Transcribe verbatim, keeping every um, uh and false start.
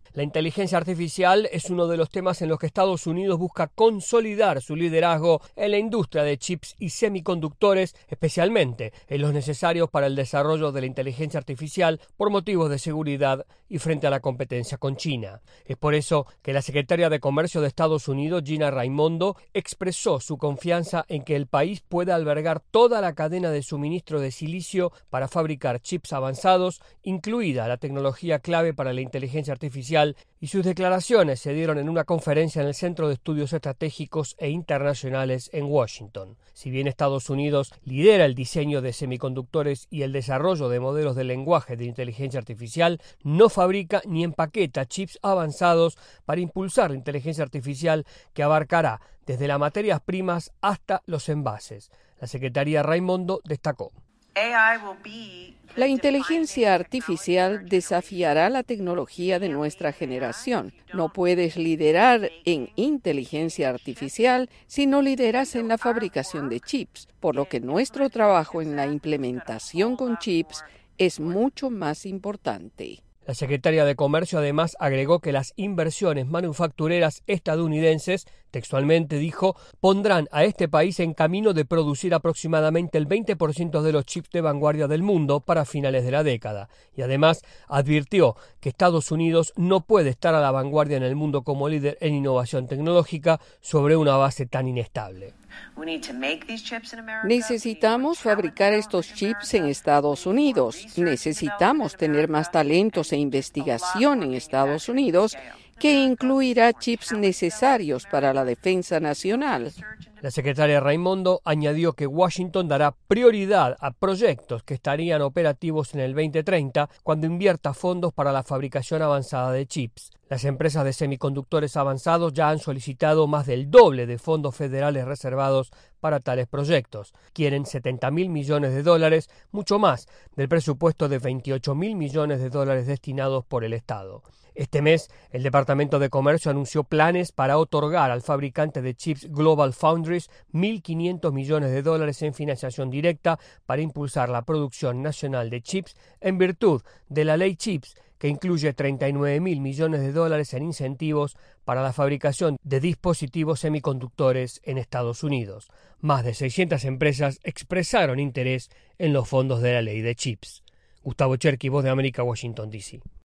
La inteligencia artificial es uno de los temas en los que Estados Unidos busca consolidar su liderazgo en la industria de chips y semiconductores, especialmente en los necesarios para el desarrollo de la inteligencia artificial por motivos de seguridad y frente a la competencia con China. Es por eso que la secretaria de Comercio de Estados Unidos, Gina Raimondo, expresó su confianza en que el país pueda albergar toda la cadena de suministro de silicio para fabricar chips avanzados, incluida la tecnología clave para la inteligencia artificial, y sus declaraciones se dieron en una conferencia en el Centro de Estudios Estratégicos e Internacionales en Washington. Si bien Estados Unidos lidera el diseño de semiconductores y el desarrollo de modelos de lenguaje de inteligencia artificial, no fabrica ni empaqueta chips avanzados para impulsar la inteligencia artificial que abarcará desde las materias primas hasta los envases. La secretaria Raimondo destacó: La inteligencia artificial desafiará la tecnología de nuestra generación. No puedes liderar en inteligencia artificial si no lideras en la fabricación de chips, por lo que nuestro trabajo en la implementación con chips es mucho más importante. La secretaria de Comercio además agregó que las inversiones manufactureras estadounidenses, textualmente dijo, pondrán a este país en camino de producir aproximadamente el veinte por ciento de los chips de vanguardia del mundo para finales de la década. Y además advirtió que Estados Unidos no puede estar a la vanguardia en el mundo como líder en innovación tecnológica sobre una base tan inestable. Necesitamos fabricar estos chips en Estados Unidos. Necesitamos tener más talentos e investigación en Estados Unidos, que incluirá chips necesarios para la defensa nacional. La secretaria Raimondo añadió que Washington dará prioridad a proyectos que estarían operativos en el veinte treinta cuando invierta fondos para la fabricación avanzada de chips. Las empresas de semiconductores avanzados ya han solicitado más del doble de fondos federales reservados para tales proyectos. Quieren setenta mil millones de dólares, mucho más del presupuesto de veintiocho mil millones de dólares destinados por el Estado. Este mes, el Departamento de Comercio anunció planes para otorgar al fabricante de chips Global Foundries mil quinientos millones de dólares en financiación directa para impulsar la producción nacional de chips en virtud de la ley CHIPS, que incluye treinta y nueve mil millones de dólares en incentivos para la fabricación de dispositivos semiconductores en Estados Unidos. Más de seiscientas empresas expresaron interés en los fondos de la ley de CHIPS. Gustavo Cherky, Voz de América, Washington, D C